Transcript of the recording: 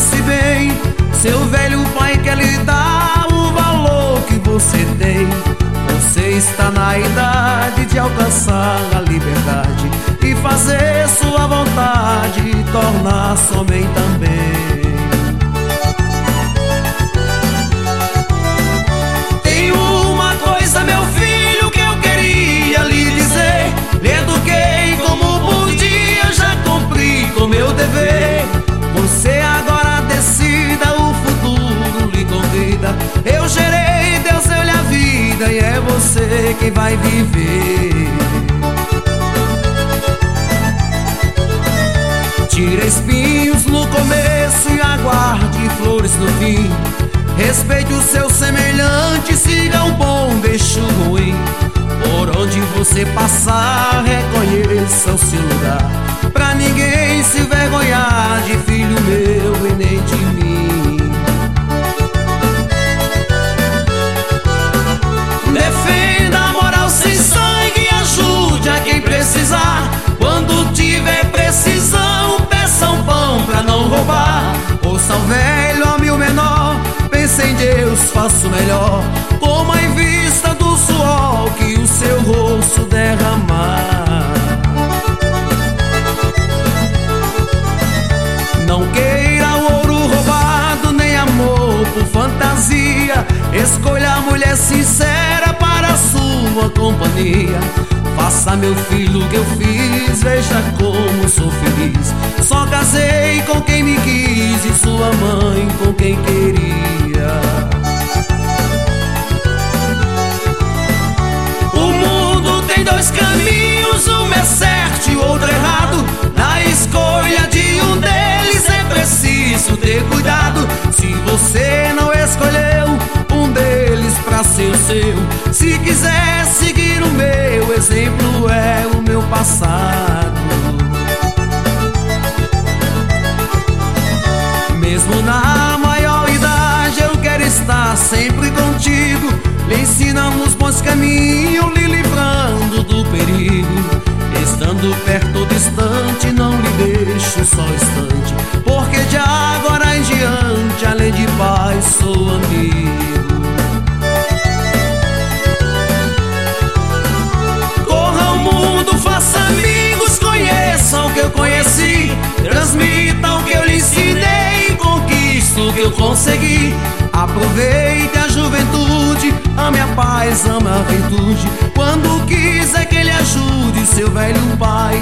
pense bem, seu velho pai quer lhe dar o valor que você tem. Você está na idade de alcançar a liberdade e fazer sua vontade e tornar-se homem também. Tem uma coisa, meu filho, que eu queria lhe dizer. Lhe eduquei como podia, já cumpri com meu dever. Você agora decida, o futuro lhe convida. Eu gerei, Deus deu-lhe a vida e é você quem vai viver. Tire espinhos no começo e aguarde flores no fim. Respeite o seu semelhante, siga o bom, deixe o ruim. Por onde você passar, reconheça o seu lugar, pra ninguém se envergonhar de filho meu e nem de mim. Defenda a moral sem sangue e ajude a quem precisar. Quando tiver precisão, peça um pão pra não roubar. Ouça o velho, ame o menor, pense em Deus, faça o melhor. Coma em vista do suor que o seu rosto derramar. Não queira o ouro roubado, nem amor por fantasia. Escolha a mulher sincera para a sua companhia. Faça, meu filho, o que eu fiz, veja como sou feliz. Só casei com quem me quis e sua mãe com quem queria. O mundo tem dois caminhos, um é certo e o outro errado. Na escolha de um deles é preciso ter cuidado. Se você não escolheu um deles pra ser o seu, se quiser seguir o meu exemplo, é o meu passado. Mesmo na maior idade eu quero estar sempre contigo, lhe ensinando os bons caminhos, lhe livrando do perigo. Estando perto ou distante, não lhe deixo só instante, porque de agora em diante, além de pai, sou amigo. Corra ao mundo, faça amigos, conheça o que eu conheci, transmita o que eu lhe ensinei, conquista o que eu consegui. Aproveite a juventude, ame a paz, ame a virtude. Quando quiser que ele ajude seu velho pai